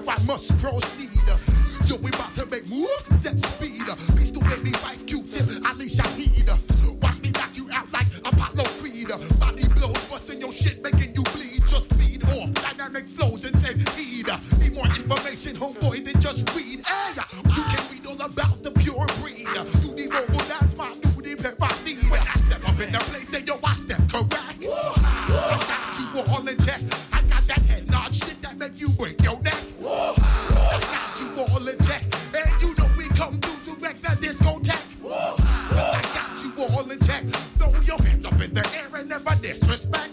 I must proceed. Yo, we about to make moves, set speed. Pistol baby, wife, Q-tip, Ali Shaheed. Watch me knock you out like Apollo Creed. Body blows, busting your shit, making you bleed. Just feed off dynamic flows and take heed. Need more information, homeboy, than just read. Hey, you can read all about the pure breed. You need mobile, that's my duty, pepper seed. When I step up in the place, say yo, I step correct. I got you all in check. I got that head nod shit that make you break your neck. I got you all in check. And you know we come through to wreck that discotheque. I got you all in check. Throw your hands up in the air and never disrespect.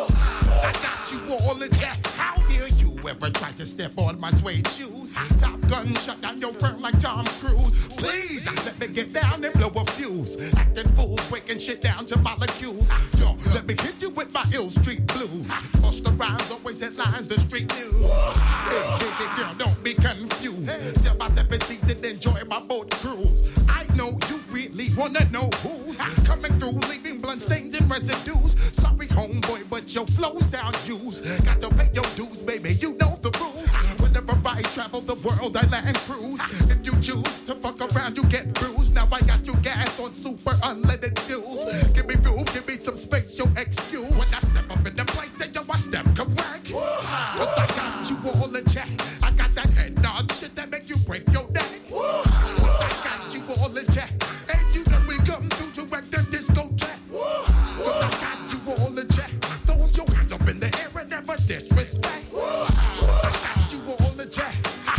I got you all in check. How dare you ever try to step on my suede shoes? Top Gun shut down your firm like Tom Cruise. Please, let me get down and blow a fuse. Acting fools, breaking shit down to molecules. Yo, let me hit you with my ill street blues. Bust the rhymes, always headlines, the street news. Hey, baby girl, don't be confused. Still my 17s and enjoy my boat cruise. I know you really wanna know who's coming through, leaving blunt stains and residues. Sorry, homeboy, but your flow sound used. Got to pay your dues, baby, you know the rules. Whenever I travel the world, I land cruise. If you choose to fuck around, you get bruised. Now I got you gas on super unleaded fuels. Give me room, give me some space, your excuse. When I step up in the place, then yo, I step correct. Cause I got you all in check. I got that head nod shit that make you break your neck. Cause I got you all in check. And you know we come through to wreck the discotheque. Cause I got you all in check. Throw your hands up in the air and never disrespect. Cause I got you all in check.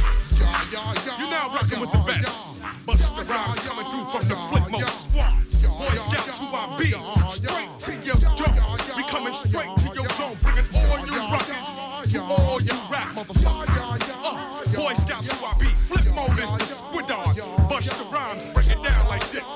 You're now rocking with the best. Busta Rhymes coming through from the Flip Mode Squad. Boy Scouts who I be. Straight to your dome. We coming straight to your dome. Bringing all you rockers to all you rap motherfuckers. Boy Scouts who I be. Flip Mode is the squid on. Busta Rhymes break it down like this.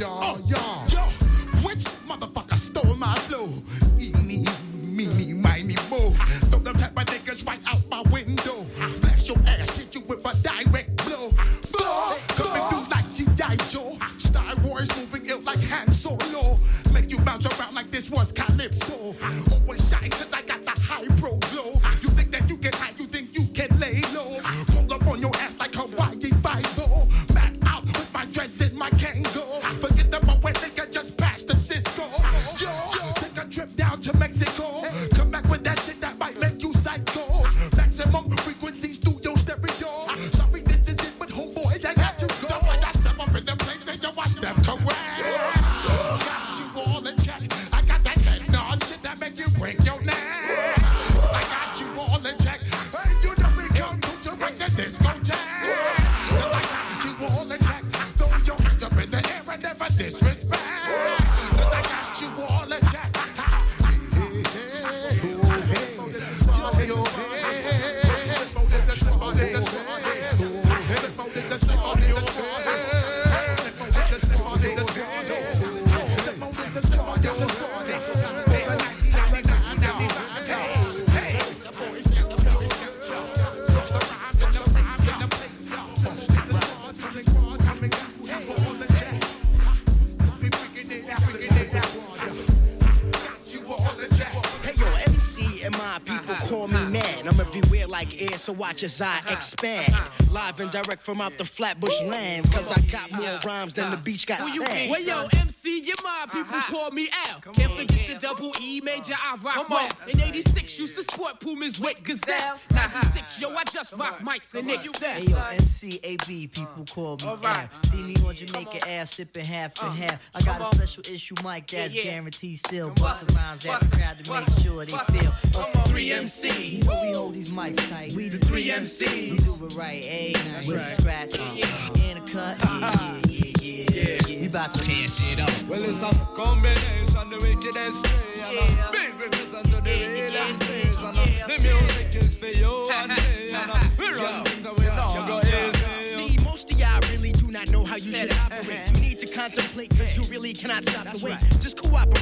Yo, which motherfucker stole my flow? Eeny, meeny, miny, mo. Throw them type of niggas right out my window. Blast your ass, hit you with a direct blow. Blow, coming through like G.I. Joe. Star Wars moving ill like Han Solo. Make you bounce around like this was Calypso. Always shine cause I got the high pro glow. You think that you get high, you think you can lay low. Roll up on your ass like Hawaii 5-0. Back out with my dreads in my Kango. Forget the moment, nigga, just pass the Cisco. Yo, take a trip down to Mexico. Come back with that shit that might make you psycho. Maximum frequencies through your stereo. Sorry, this is it, but homeboy, I got to go. So when I step up in the place, and yo, I step correct. Got you all in check. I got that head nod shit that make you break your neck. I got you all in check. Hey, you know we come to wreck the discotheque. I got you all in check. Throw your hands up in the air and never disrespect. Cause I got you all in check. Like air, so watch as I expand. Live and direct from out the Flatbush lands. Cause I got more rhymes than the beach got sand. Well, yo, MC, your mind, people call me Al. Can't forget the double E major, I rock well. In 86, used to sport Pumas with Gazelle. 96, yo, I just rock mics and excel. Hey, yo, MC, AB, people call me Al. See me on Jamaica Air, sipping half and half. I got a special issue mic that's guaranteed still. Bustin' rhymes at the crowd to make sure they feel. Us the 3MC. You know we hold these mics tight. We the 3MCs. We do it right, A9 with a scratch in a cut. Yeah. We about to tear shit up. Well, it's a combination, the wicked and straight. Big represent to the real and straight. The music is for you and me. We run things away. You go easy. See, most of y'all really do not know how you should operate. You need to contemplate, cause you really cannot stop the wait. Just cooperate.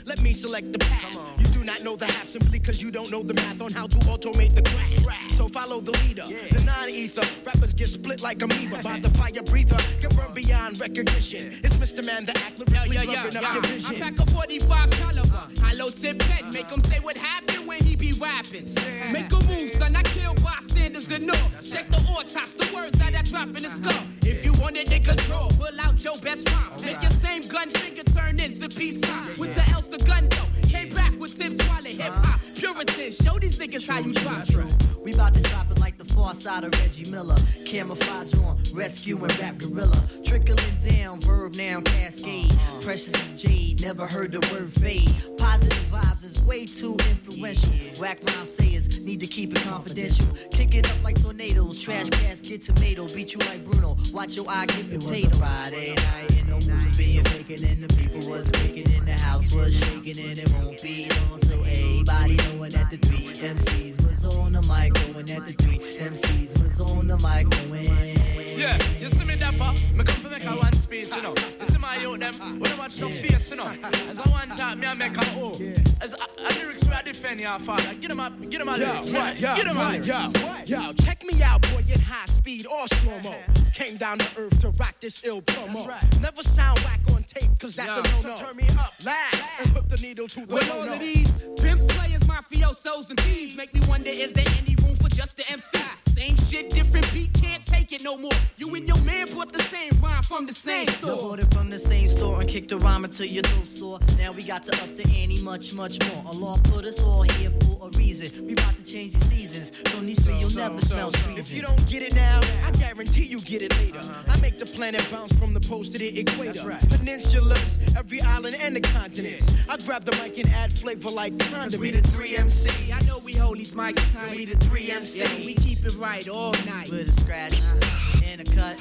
Let me select the path. You do not know the half simply cause you don't know the math on how to automate the craft. So follow the leader, the non-ether. Rappers get split like amoeba by the fire breather. Can burn beyond recognition. It's Mr. Man, the act lyrically clubbing up your vision. I pack a 45 caliber, hollow tip pen. Make him say what happened when he be rapping. Make a move, son, I kill bystanders and all. Check the autops, the words that I drop in the skull. If you want it in control, pull out your best rhyme. Make your same gun finger turn into peace sign. With the Elsa gun though, came back with tips swallow hip hop. Puritan, show these niggas how you drop. We bout to drop it like the far side of Reggie Miller. Camouflage on, rescue and rap gorilla. Trickling down, verb noun cascade. Precious as jade, never heard the word fade. Positive vibes is way too influential. Whack round sayers, need to keep it confidential. Kick it up like tornadoes, trash cans get tomato. Beat you like Bruno, watch your eye get potato. It was a Friday night and no moves was being faking. And the people was making and the house was shaking. And it won't be long so everybody knowing that the 3 MCs was on the mic. Going at the 3 MCs was on the mic going. Yeah, you see me dapper, me come to make a one speech, you know. You see my youth them, when I watch no face, you know. As I one time, me I make a O. As a lyrics where I defend your father. Get him a lyrics, man. Get him a lyrics. Yo, check me out, boy, in high speed or slow-mo. Came down to earth to rock this ill promo. Never sound whack on tape, cause that's a no-no. So turn me up, loud, and put the needle to the with all of these pimps, players, mafiosos, and thieves, make me wonder, is there any room for just the MC? Same shit, different beat, can't take it no more. You and your man bought the same rhyme from the same store. You bought it from the same store and kicked the rhyme until your throat sore. Now we got to up the ante much, much more. Allah put us all here for a reason. We about to change the seasons. From these 3 you'll never smell treason. If you don't get it now, I guarantee you get it later. I make the planet bounce from the poles to the equator. Peninsulas, every island and the continents. I grab the mic and add flavor like condiments. We the 3 MC. I know we hold these mics tight. We the 3 MC. Yeah, we keep it right all night. With a scratch and a cut.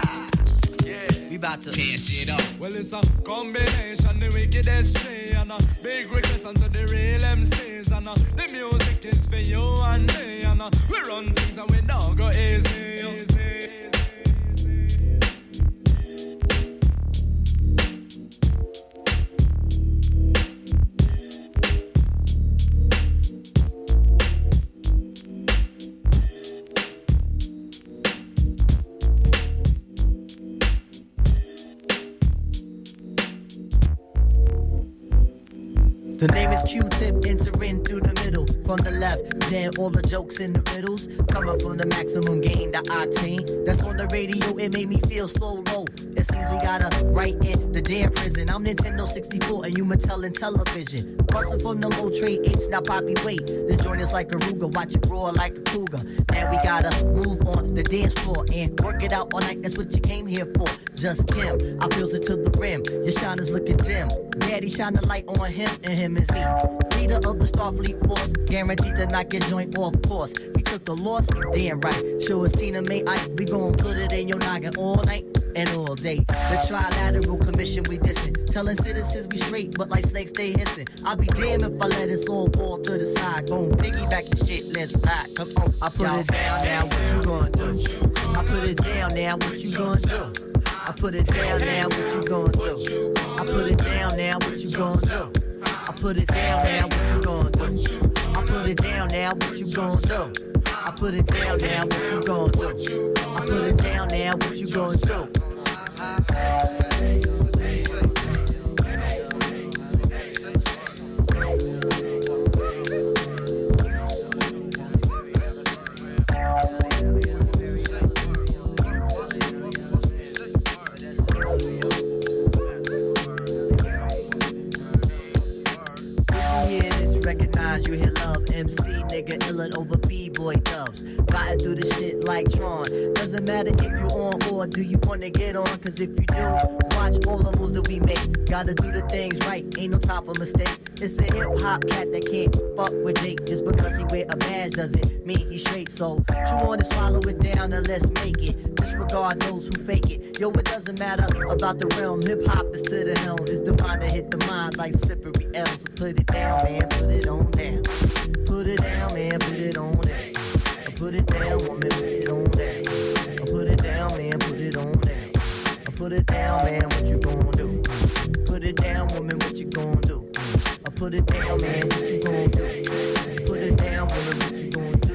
We bout to tear shit up. Well, it's a combination, the wickedest stray, and a big request unto the real MCs, and the music is for you and me, and we run things and we don't go easy. The name is Q-Tip, entering through the middle. From the left, then all the jokes and the riddles. Coming from the maximum gain, the octane. That's on the radio, it made me feel so low. It seems we gotta write in the damn prison. I'm Nintendo 64 and you Mattel and television. Bustin' from the low trade H, now poppy wait. This joint is like a Ruger, watch it roar like a cougar. Now we gotta move on the dance floor and work it out all night, that's what you came here for. Just Kim, I feels it to the rim. Your shine is looking dim. Daddy shine the light on him and him is me. Leader of the Starfleet Force, guaranteed to knock your joint off course. We took the loss, damn right. Sure as Tina May Ike, we gon' put it in your noggin all night and all day. The Trilateral Commission, we distant. Telling citizens we straight, but like snakes they hissing. I'll be damned if I let us all fall to the side. Gon' piggyback the shit, let's ride. Come on, I put it down now, what you gonna do? I put it down now, what you gonna do? I put it down now, what you gonna do? I put it down now, what you gonna do? I put it down now, what you gonna do? I put it down now, what you gonna do? I put it down now, what you gonna do? I put it down now, what you gonna do? Recognize you hear love, MC nigga illin' over B-boy dubs. Riding through the shit like Tron. Doesn't matter if you on or do you wanna get on, cause if you do, watch all the moves that we make. Gotta do the things right, ain't no time for mistake. It's a hip-hop cat that can't fuck with Jake. Just because he wear a badge doesn't mean he's straight. So, chew on and swallow it down and let's make it. Disregard those who fake it. Yo, it doesn't matter about the realm. Hip-hop is to the helm. It's divine to hit the mind like slippery L's. So put it down, man, put it on down. Put it down, man, put it on down. Put it down, woman, put it on down. Put it down, man, put it on down. Put it down, man, what you gonna do? Put it down, woman, what you gonna do? Put it down, man, what you gon' do? Put it down, woman, what you gon' do?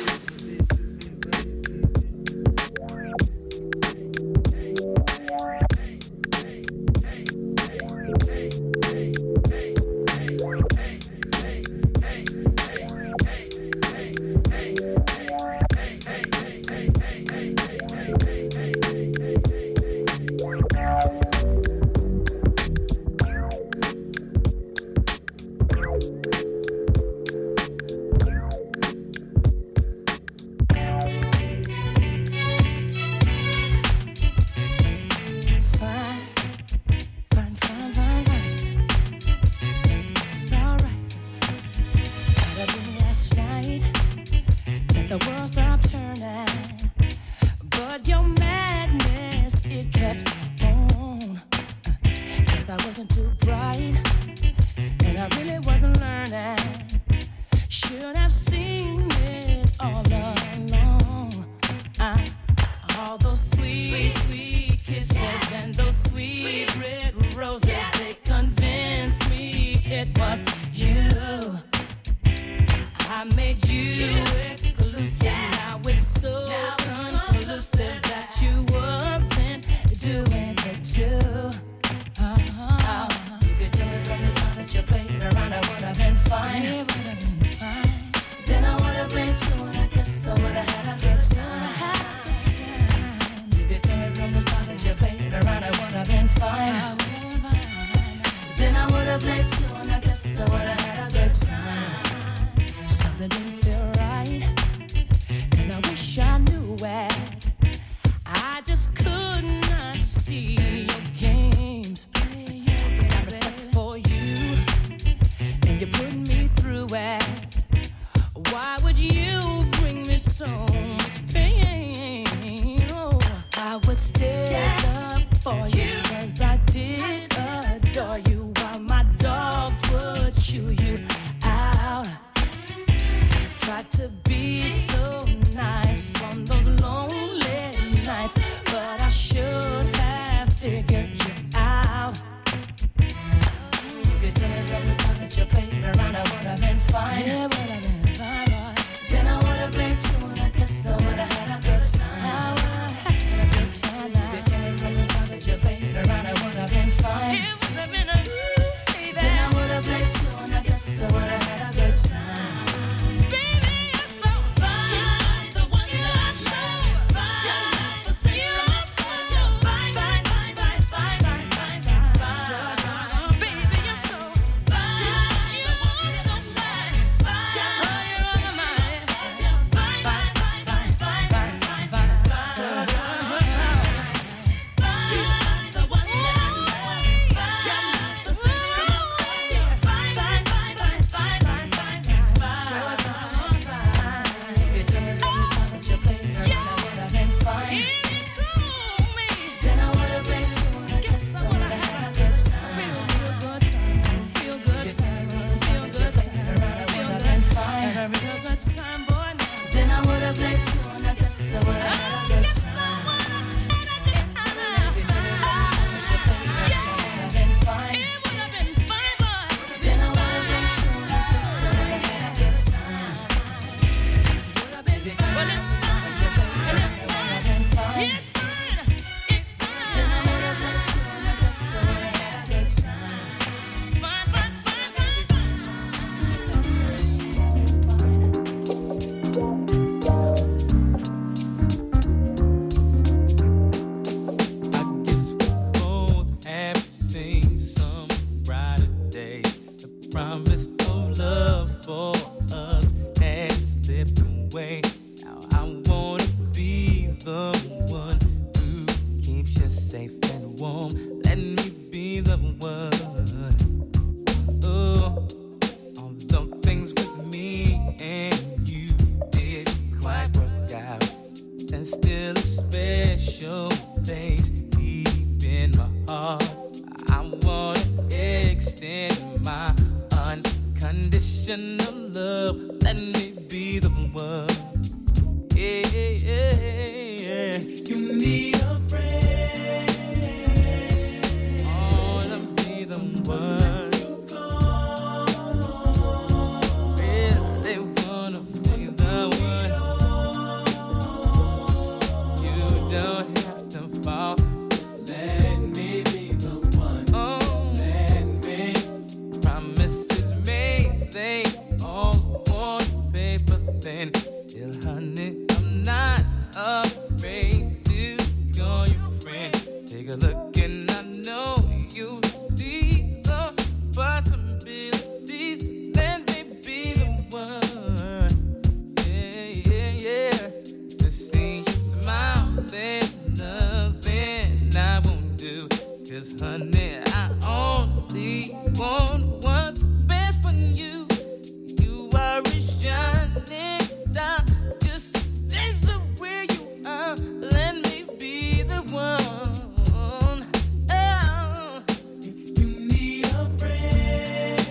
Unconditional love, let me be the one. Yeah, yeah, yeah. If you need a friend, oh, let me be the one. You call. anything. Still, honey, I'm not afraid to call you friend. Take a look and I know you see the possibilities. Let me be the one. Yeah, yeah, yeah. To see you smile, there's nothing I won't do. 'Cause honey, I only want what's best for you. You are a shining star. Just stay the way you are. Let me be the one. Oh. If you need a friend,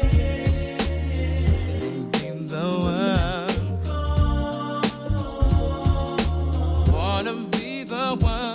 be the one. Wanna be the one.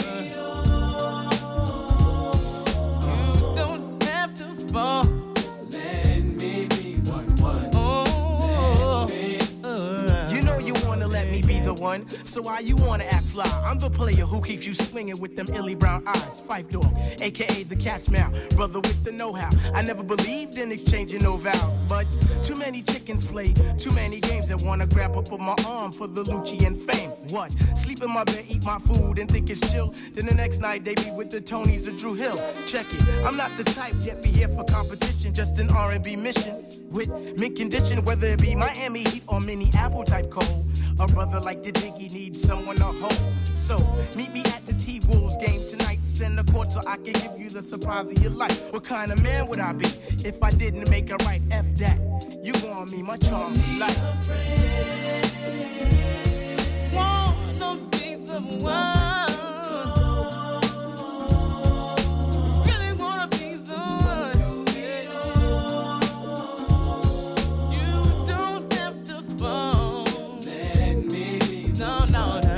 So why you wanna act fly? I'm the player who keeps you swinging with them illy brown eyes. Fife Dog, aka the cat's mouth, brother with the know-how. I never believed in exchanging no vows, but too many chickens play too many games that wanna grab up on my arm for the Lucci and fame. What? Sleep in my bed, eat my food, and think it's chill. Then the next night they be with the Tonys or Drew Hill. Check it. I'm not the type yet be here for competition, just an R&B mission with mint condition, whether it be Miami Heat or Minneapolis type cold. A brother like the Diggy needs someone to hold. So, meet me at the T-Wolves game tonight. Send the court so I can give you the surprise of your life. What kind of man would I be if I didn't make it right? F that. You want me, my charm life. Wanna be the one. Really wanna be the one. You don't have to fall. No, no, no.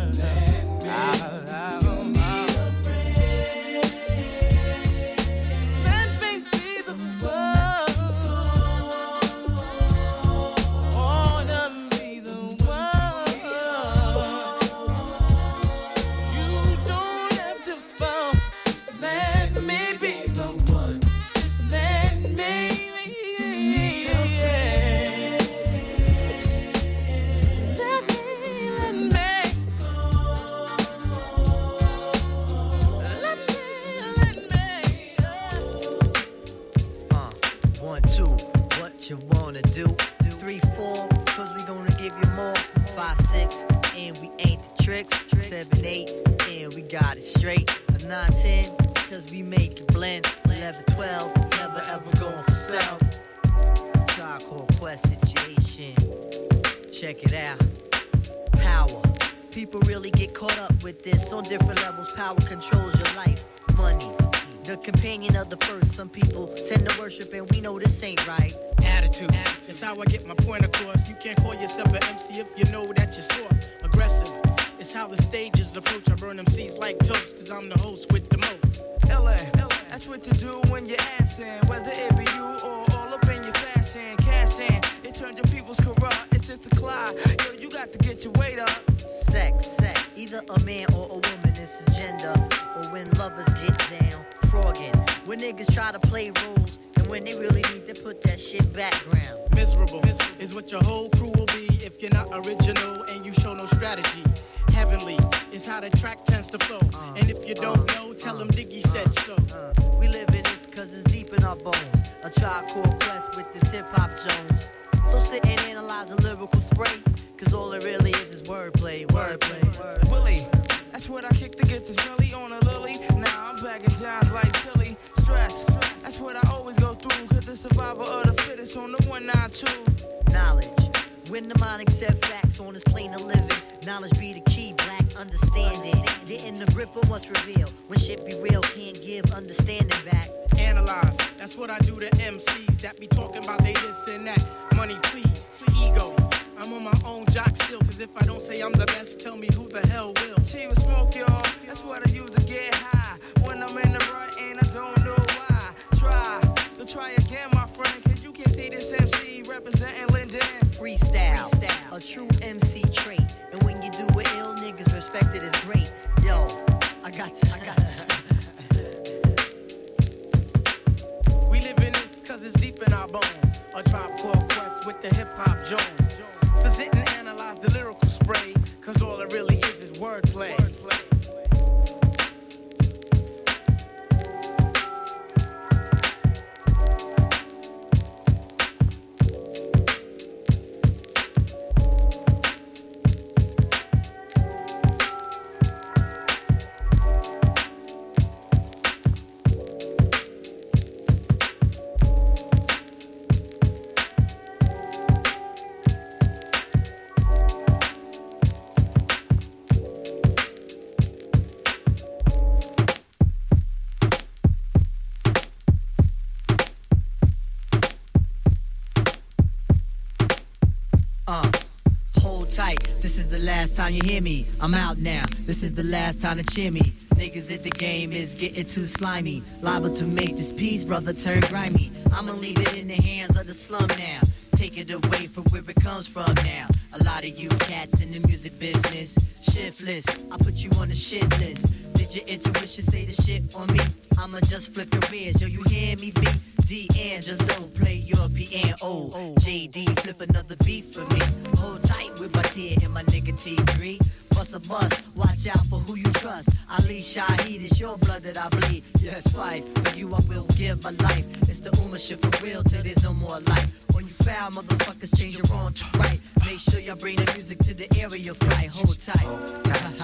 It's how I get my point across. You can't call yourself an MC if you know that you're soft. Aggressive. It's how the stages approach. I burn MCs like toast, 'cause I'm the host with the most. LA, that's what you do when you're assin'. Whether it be you or all up in your fashion. Cash in, it turned your people's corrupt. It's just a clock. Yo, you got to get your weight up. Sex. Either a man or a woman, this is gender. Or when lovers get down, frogging. When niggas try to play roles, and when they really need to put that shit background. Miserable is what your whole crew will be if you're not original and you show no strategy. Heavenly is how the track tends to flow. And if you don't know, tell them Diggy said so. We live in this 'cause it's deep in our bones. A Tribe Called Quest with this hip-hop Jones. So sit and analyze a lyrical spray, 'cause all it really is wordplay. Willie, that's what I kick to get this Billy on a lily. Now I'm bagging jobs like Tilly. Stress, that's what I always go through, 'cause the survivor of the fittest on the 192. Knowledge, when the mind accept facts on this plane of living. Knowledge be the key, black understanding. Getting the grip of what's revealed. When shit be real, can't give understanding back. Analyze, that's what I do to MCs that be talking about they this and that. Money please, ego. I'm on my own jock still, 'cause if I don't say I'm the best, tell me who the hell will. She was smoke, y'all, that's what I use to get high. When I'm in the right and I don't know why. Try again, my friend, 'cause you can see this MC representing Linden. Freestyle, a true MC trait. And when you do it ill, niggas respect it as great. Yo, I got to. We live in this 'cause it's deep in our bones. A Tribe Called Quest with the hip-hop Jones. Since Wordplay. Hold tight, this is the last time you hear me. I'm out now, this is the last time to cheer me. Niggas at the game is getting too slimy. Liable to make this piece, brother, turn grimy. I'ma leave it in the hands of the slum now. Take it away from where it comes from now. A lot of you cats in the music business, shiftless, I put you on the shit list. Did your intuition say the shit on me? I'ma just flip careers, yo, you hear me, B? D'Angelo, play your piano. JD, flip another beat for me. Hold tight with my tear and my nigga T3. Bust a bust, watch out for who you trust. Ali Shaheed, it's your blood that I bleed. Yes, fight, for you I will give my life. It's the Uma shit for real till there's no more life. When you foul, motherfuckers change your wrong to right. Make sure y'all bring the music to the area flight. Hold tight. Hold tight.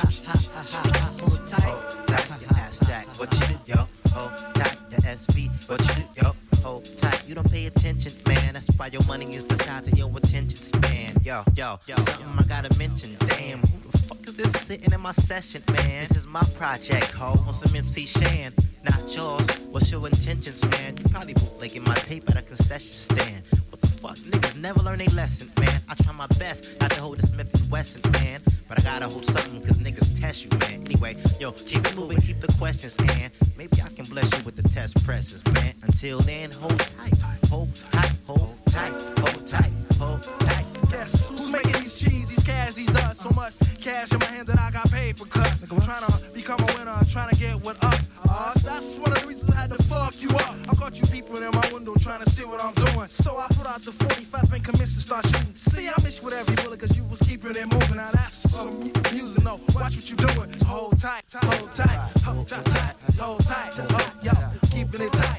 Hold tight. Hold tight, your ass jack. What you do, yo? Hold tight, your SB. What you do, yo? Hold tight. You don't pay attention, man. That's why your money is the size of your attention span. Yo, something I gotta mention. Damn, who the fuck is this sitting in my session, man? This is my project, ho. On some MC Shan, not yours. What's your intentions, man? You probably bootlegging my tape at a concession stand. What the fuck? Niggas never learn a lesson, man. I try my best not to hold a Smith & Wesson, man. But I gotta hold something, cause niggas test you, man. Anyway, yo, keep it moving, keep the questions, and maybe I can bless you with the test presses, man. Until then, hold tight, hold tight, hold tight, hold tight, hold tight. Guess who's making these cheese, these cash, these dots? So much cash in my hand that I got paid for cuts. I'm trying to become a winner, I'm trying to get what up. That's one of the reasons I had to fuck you up. I caught you peeping in my window trying to see what I'm doing. So I put out the 45 and commenced to start shooting. See, I miss you with every bullet cause you was keeping it moving. Now that's some music, no, watch what you doing. So hold tight, hold tight, hold tight, hold tight, hold, yo, keeping it tight.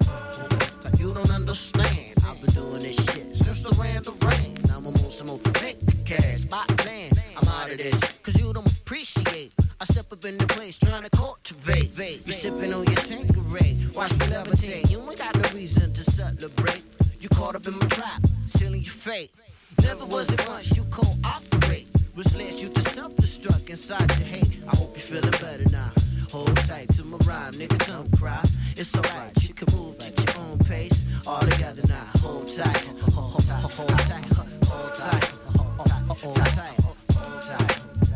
You don't understand, I've been doing this shit since the rain to rain. Now I'm on some more big cash, by land. I'm out of this, cause you don't appreciate. I step up in the place trying to cultivate. You sipping on your Tanqueray, watch me levitate. You ain't got no reason to celebrate. You caught up in my trap, sealing your fate. Never was it once you cooperate, which led you to self-destruct inside your hate. I hope you're feeling better now. Hold tight to my rhyme, nigga, don't cry. It's alright, you can move at your own pace. All together now, hold tight, hold tight, hold tight, hold tight, hold tight, hold tight.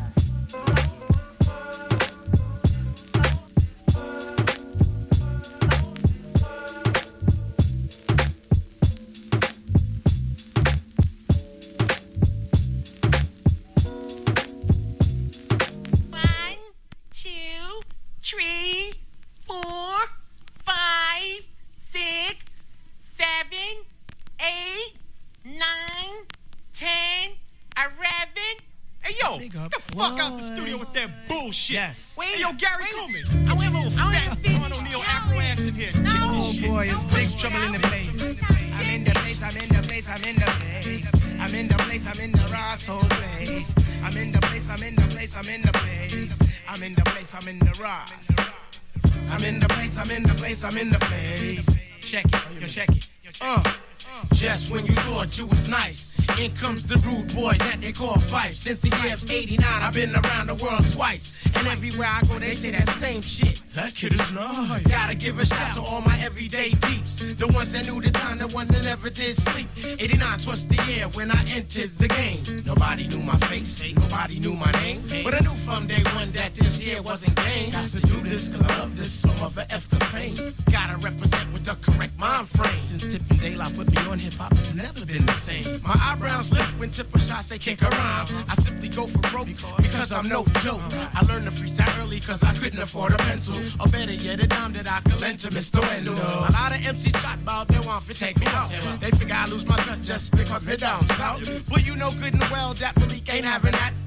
Get the fuck out the studio with that bullshit. Yes. Hey, yo, Gary Coleman. Get your little fat Vaughn O'Neal Afro ass in here. Oh boy, it's big trouble in the place. I'm in the place, I'm in the place, I'm in the place. I'm in the place, I'm in the Rosshole place. I'm in the place, I'm in the place, I'm in the place. I'm in the place, I'm in the Ross. I'm in the place, I'm in the place, I'm in the place. Check it, yo, check it. Just when you thought you was nice, in comes the rude boy that they call Fife. Since the year of '89, I've been around the world twice, and everywhere I go, they say that same shit. That kid is nice. Gotta give a shout to all my everyday peeps, the ones that knew the time, the ones that never did sleep. '89 was the year when I entered the game. Nobody knew my face, nobody knew my name, but I knew from day one that this year wasn't game. Got to do this 'cause I love this, so mother F the fame. Gotta represent with the correct mind frame. Since Tippin' Daylight put me on, hip-hop has never been the same. My eyebrows lift when Tipper shots they kick around. I simply go for broke because I'm no joke. I learned to freestyle early 'cause I couldn't afford a pencil, or better yet, a dime that I could lend to Mr. Wendell. A lot of MCs shot about they want to take me out. They figure I lose my touch just because me down south. But you know good and well that Malik ain't having that.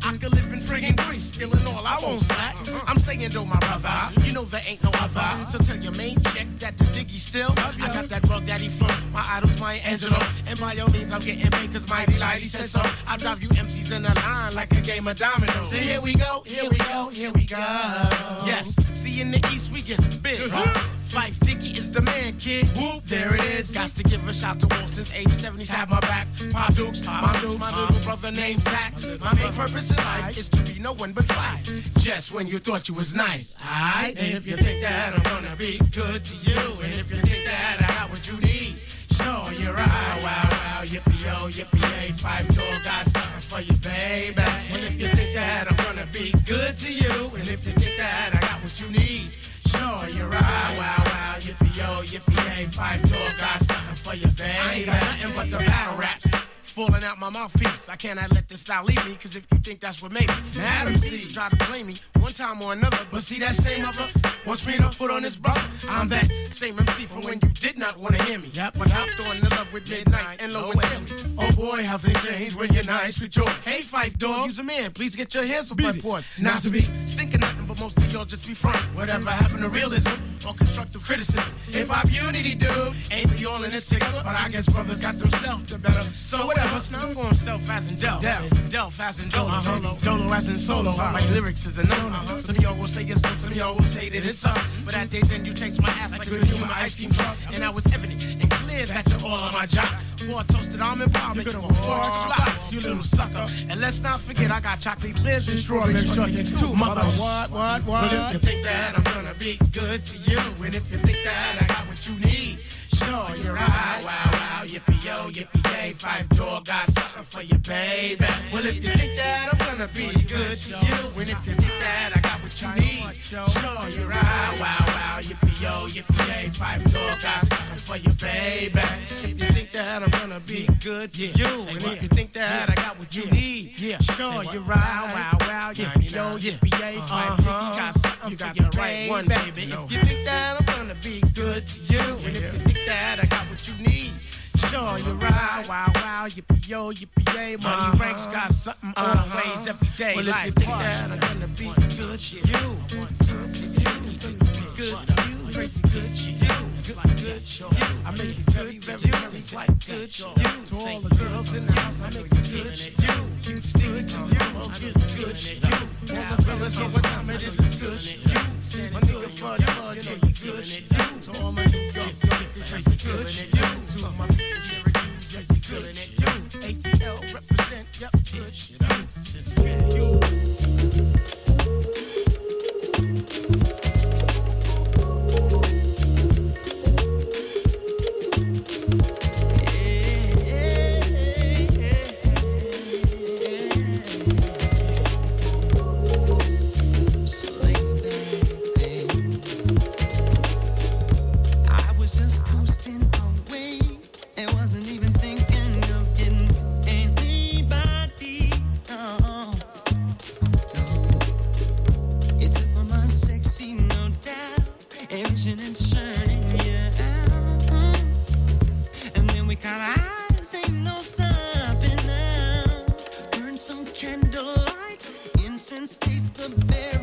I could live in friggin' Greece, stealing all, I won't slack. I'm saying though, my brother, you know there ain't no other. So tell your main chick that the diggy still. I got that bug daddy flow, my idol's Maya Angelou. And by all means, I'm getting paid cause Mighty Lighty says so. I drive you MCs in a line like a game of dominoes. So here we go, here we go, here we go. Yes, see in the East we get big. Fife Dicky is the man, kid. Whoop, there it is. Got to give a shout to Wolf since 87. He's had my back. Pop Dukes, my little brother named Zach. My main purpose in life is to be no one but Fife. Just when you thought you was nice, alright? And if you think that I'm gonna be good to you, and if you think that I got what you need, sure you're right. Wow, wow, yippee-yo, yippee-yay. Fife Dog got something for you, baby. And if you think that I'm gonna be good to you, and if you think that I got what you need, sure you're right. Wow, wow, yippee-yo, yippee-yay. Fife Dog got something for you, baby. I ain't got nothing but the battle raps falling out my mouthpiece. I cannot let this style leave me, cause if you think that's what made me mad MC, try to blame me one time or another. But see that same mother wants me to put on his brother. I'm that same MC from when you did not want to hear me. Yep, but hopped on the love with Midnight and Low and Timmy. Oh boy, how things change when you're nice with yours. Hey Fife Dog, use a man, please get your hands off my porch. Not to be stinking nothing, but most of y'all just be front. Whatever happened to realism or constructive criticism? Hip hop unity, dude. Ain't we all in this together? But I guess brothers got themselves to better. So whatever. Now I'm going self as in Del. Delph as in Dolo. Dolo as in solo. My lyrics is a no. Some of y'all will say it's no, some of y'all will say that it's us. But at day's end, you chased my ass like a good human ice cream truck. And I was evident and clear that you're all on my job. For a toasted almond pie, make you a 4-inch block, you little sucker. And let's not forget, I got chocolate clears and strawberry shorties too, mother. What? But if you think that I'm gonna be good to you, and if you think that I got what you need, sure you're right. Wow, wow, yippee-yo, yippee-yay. Fife Dog got something for you, baby. Well, if you think that I'm gonna be good to you, and if you think that I got what you need, sure you're right. Wow, wow, yippee-yo, yippee-yay. Fife Dog got something for you, baby. If you think that I'm gonna be good to you, and if you think that I got what you need, sure you're right. Wow, wow, yippee-yo, yippee-yay. Fife Dog got something for you, right one, baby. If you think that I'm gonna be good to you, and if you think that I got what you need, sure you're right. Wow, wow, yippee-yo, yippee-yay. Money ranks got something always, every day. Well, if you think that I'm gonna be good to you, good to you, crazy good to you, good to you. I make it good to you, it's like good to you. To all the girls in the house, I make it good to you. You stick to you, it's good to you. All the fellas know what time it is, it's good to you. My nigga Fudge, yeah, he's good to you. To all my New York, it's good to you. To my people, Syracuse, yeah, he's good to you. ATL represent, yep, good to you. Since you. Taste the berry.